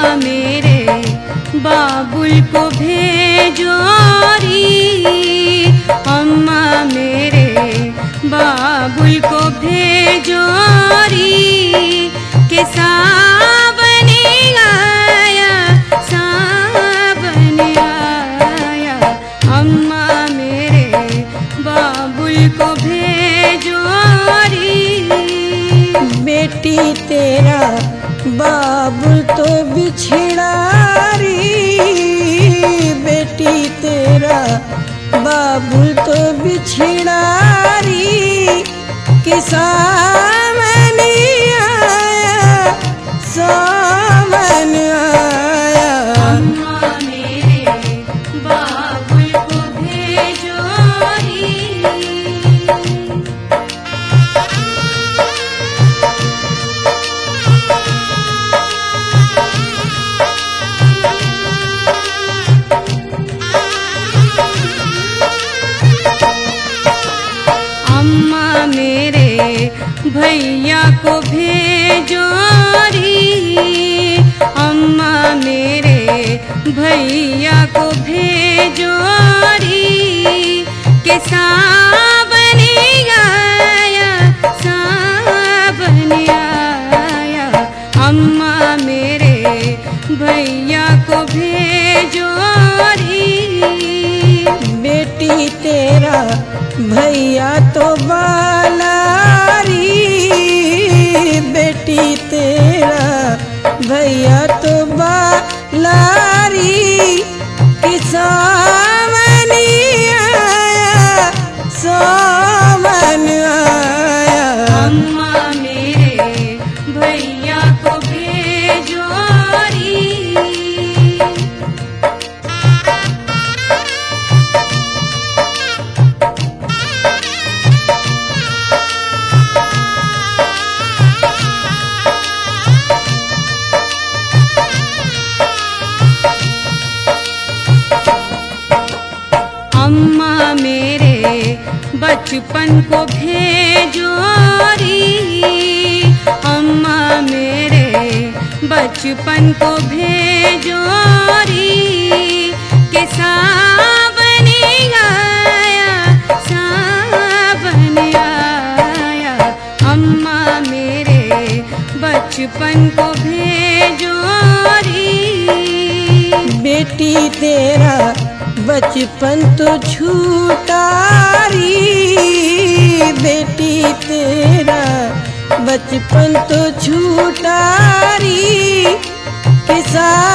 मेरे बाबुल को भेजो री, अम्मा मेरे बाबुल को भेजो री, के सावन आया, सावन आया, अम्मा मेरे बाबुल को भेजो री। बेटी तेरा बाबुल तो बिछड़ा री, बेटी तेरा बाबुल तो बिछड़ा री, कि सावन आया, सावन आया, अम्मा मेरे बाबुल को भेजो री। अम्मा मेरे भैया को भेजो री, अम्मा मेरे भैया को भेजो री, के सावन आया, सावन आया, अम्मा मेरे भैया को भेजो री। बेटी तेरा भैया तो बालारी, बेटी तेरा भैया तो बालारी, कि सावन आया, सावन आया, अम्मा मेरे भैया को भेजो री। अम्मा मेरे बचपन को भेजो री, अम्मा मेरे बचपन को भेजो री, के सावन आया, सावन आया, अम्मा मेरे बचपन को भेजो री। बेटी तेरा बचपन तो छूटा री, बेटी तेरा बचपन तो छूटा री, कि